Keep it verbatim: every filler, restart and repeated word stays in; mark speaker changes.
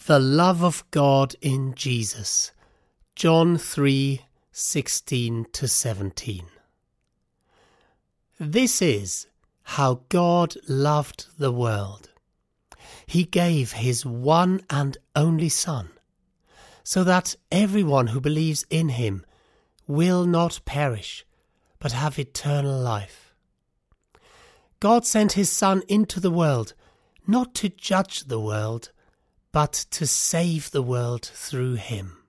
Speaker 1: The love of God in Jesus. John three sixteen to seventeen. This is how God loved the world. He gave his one and only Son, so that everyone who believes in him will not perish, but have eternal life. God sent his Son into the world, not to judge the world, but to save the world through him.